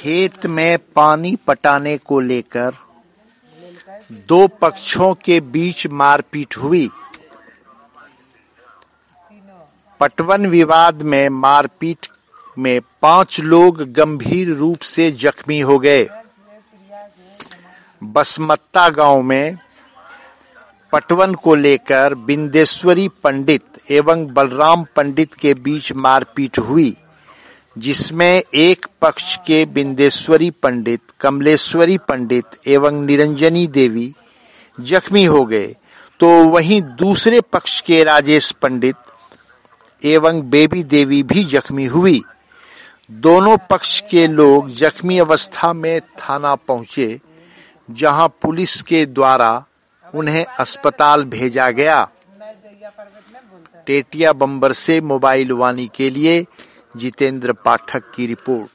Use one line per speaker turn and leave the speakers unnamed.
खेत में पानी पटाने को लेकर दो पक्षों के बीच मारपीट हुई। पटवन विवाद में मारपीट में 5 लोग गंभीर रूप से जख्मी हो गए। बसमत्ता गांव में पटवन को लेकर बिंदेश्वरी पंडित एवं बलराम पंडित के बीच मारपीट हुई, जिसमें एक पक्ष के बिंदेश्वरी पंडित, कमलेश्वरी पंडित एवं निरंजनी देवी जख्मी हो गए, तो वहीं दूसरे पक्ष के राजेश पंडित एवं बेबी देवी भी जख्मी हुई। दोनों पक्ष के लोग जख्मी अवस्था में थाना पहुंचे, जहां पुलिस के द्वारा उन्हें अस्पताल भेजा गया। टेटिया बम्बर से मोबाइल वाणी के लिए जितेंद्र पाठक की रिपोर्ट।